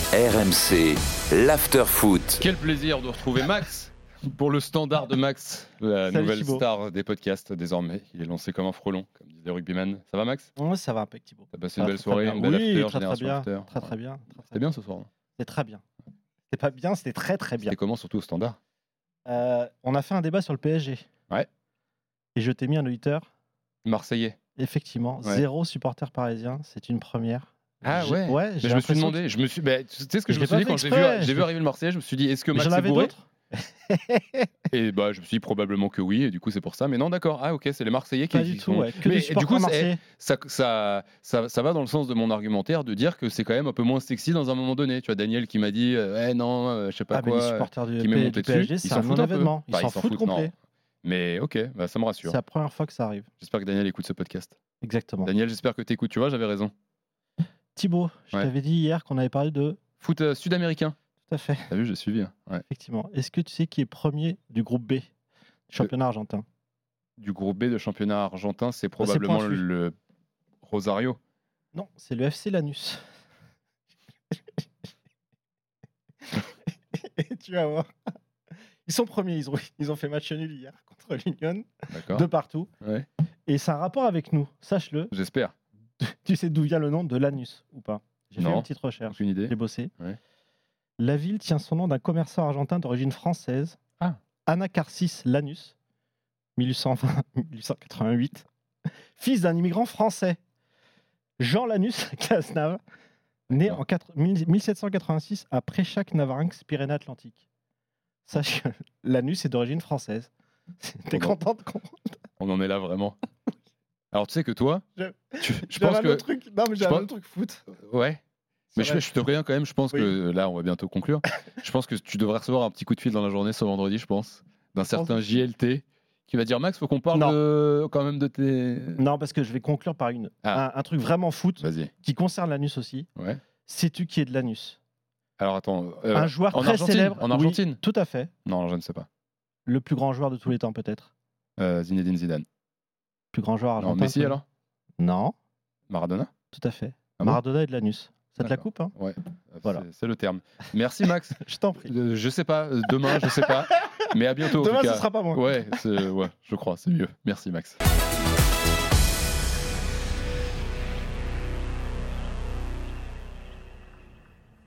RMC, l'after-foot. Quel plaisir de retrouver Max pour le standard de Max, la Salut nouvelle Thibaut. Star des podcasts désormais. Il est lancé comme un frelon, comme disait le rugbyman. Ça va Max? Ouais, ça va, impec Thibaut. T'as passé Ça une va belle très, soirée, très une bien. belle Oui, after, très Génération bien, After. très bien. C'était bien ce soir. C'était très bien. C'était pas bien, c'était très très bien. C'était comment surtout au standard? On a fait un débat sur le PSG. Ouais. Et je t'ai mis un auditeur. Marseillais. Effectivement, Ouais. 0 supporter parisien, c'est une première. Ah J'ai- ouais. Ouais, Mais j'ai je me suis l'impression demandé, tu sais ce que je Je me l'ai suis dit pas quand fait j'ai exprès, vu arriver le Marseillais, je me suis dit est-ce que que- Max J'en est avais bourré? d'autres. Et bah je me suis dit probablement que oui, et du coup c'est pour ça. Mais non, d'accord. Ah ok, c'est les Marseillais Pas qui du tout, sont. ouais. Que Mais des du supporters coup, marseillais. ça va dans le sens de mon argumentaire de dire que c'est quand même un peu moins sexy dans un moment donné. Tu vois, Daniel qui m'a dit non, je sais pas Ah, mais les quoi, supporters du, qui m'est monté du PSG, dessus. Ils c'est s'en un foutent un peu. non-événement. Ils Bah, s'en foutent complet. non. Mais ok, bah, ça me rassure. C'est la première fois que ça arrive. J'espère que Daniel écoute ce podcast. Exactement. Daniel, j'espère que tu écoutes. Tu vois, j'avais raison. Thibaut, je Ouais. t'avais dit hier qu'on avait parlé de. Foot sud-américain. Tout à fait. T'as vu, j'ai suivi. Hein. Ouais. Effectivement. Est-ce que tu sais qui est premier du groupe B, championnat argentin? Du groupe B de championnat argentin, c'est probablement point flux. le Rosario. Non, c'est le FC Lanús. Et tu vas voir. Ils sont premiers, ils ont fait match nul hier contre l'Union, D'accord. de partout. Ouais. Et c'est un rapport avec nous, sache-le. J'espère. Tu sais d'où vient le nom de Lanús ou pas? J'ai fait Non. une petite recherche, Aucune idée. j'ai bossé. Ouais. La ville tient son nom d'un commerçant argentin d'origine française, Ah. Anacarsis Lanús, 1820-1888, fils d'un immigrant français, Jean Lanús Cazenave, né en 1786 à Préchac-Navarinx, Pyrénées-Atlantiques. Sache que Lanús est d'origine française. T'es Bon, content de comprendre? On en est là vraiment. Alors tu sais que toi, Je- je pense J'avais un que autre truc. Non, mais j'ai je un pense- autre truc foot. ouais. Mais Ça va. je te préviens quand même. Je pense Oui. que là, on va bientôt conclure. Je pense que tu devrais recevoir un petit coup de fil dans la journée ce vendredi, je pense, d'un certain JLT qui va dire Max, faut qu'on parle Non. quand même de tes. Non, parce que je vais conclure par un truc vraiment foot Vas-y. qui concerne Lanús aussi. Ouais. Sais-tu qui est de Lanús? Alors attends. Un joueur en très Argentine célèbre. En Oui, Argentine tout à fait. Non, je ne sais pas. Le plus grand joueur de tous les temps, peut-être. Zinedine Zidane. Plus grand joueur argentin. Non, Messi peut- alors Non, Maradona. tout à fait. Ah bon Maradona et de Lanús. Ça te la D'accord. coupe, hein? Ouais. Voilà. C'est le terme. Merci Max. Je t'en prie. Je sais pas. Demain, je sais pas. Mais à bientôt. en Demain, tout ce cas. sera pas moi. Ouais, je crois, c'est mieux. Merci Max.